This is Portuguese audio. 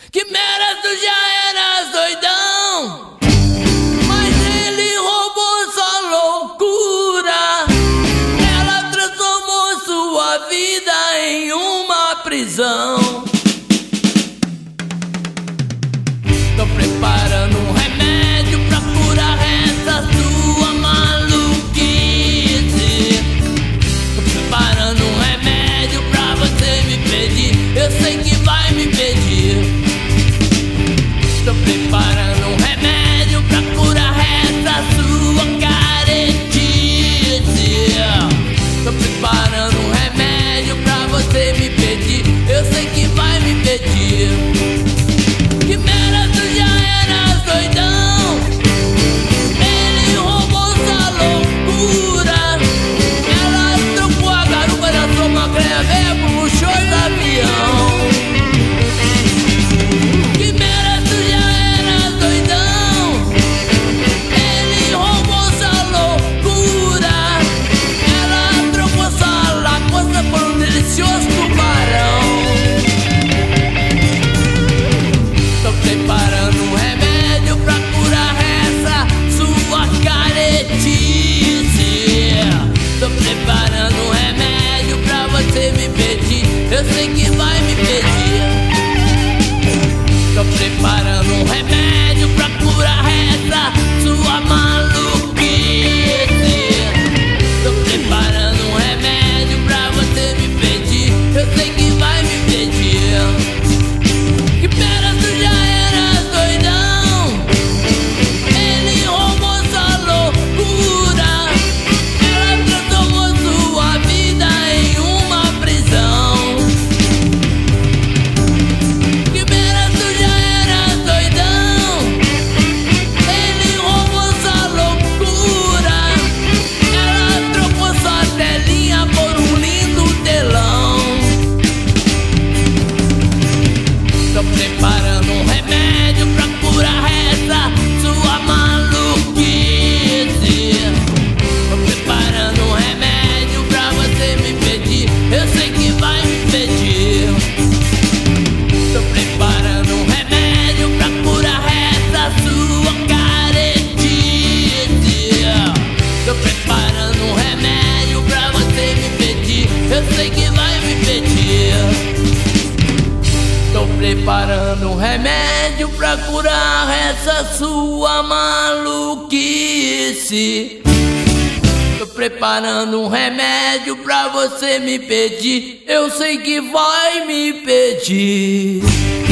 Que mera tu já eras doidão, mas ele roubou sua loucura. Ela transformou sua vida em uma prisão. Tô preparando um remédio pra curar essa sua maluquice. Tô preparando um remédio pra você me pedir. Eu sei que vai me pedir. Tô preparando um remédio pra curar essa sua caretice. Tô preparando um remédio pra você me pedir. Eu sei que vai me pedir. Que merda, tu já eras doidão, ele roubou sua loucura. Ela trocou a garupa da sua maconha velha por luxuoso avião. Que merda, tu já eras doidão, ele roubou sua loucura. Ela trocou sua lagosta por um delicioso tubarão. Tô preparando um remédio pra curar essa sua caretice. Tô preparando um remédio pra você me pedir. Eu sei que vai me pedir. Tô preparando um remédio pra curar essa sua maluquice. Tô preparando um remédio pra você me pedir. Eu sei que vai me pedir. Que pera, tu já eras doidão, ele roubou sua loucura. Ela transformou sua vida em uma prisão. Que pera, tu já eras doidão, ele roubou sua loucura. Ela trocou sua telinha por um lindo telão. Tô preparando um remédio pra curar essa sua maluquice. Tô preparando um remédio pra você me pedir. Eu sei que vai me pedir. Tô preparando um remédio pra curar essa sua caretice. Tô preparando um remédio pra você me pedir. Eu sei que vai me pedir. Tô preparando um remédio pra curar essa sua maluquice. Tô preparando um remédio pra você me pedir. Eu sei que vai me pedir.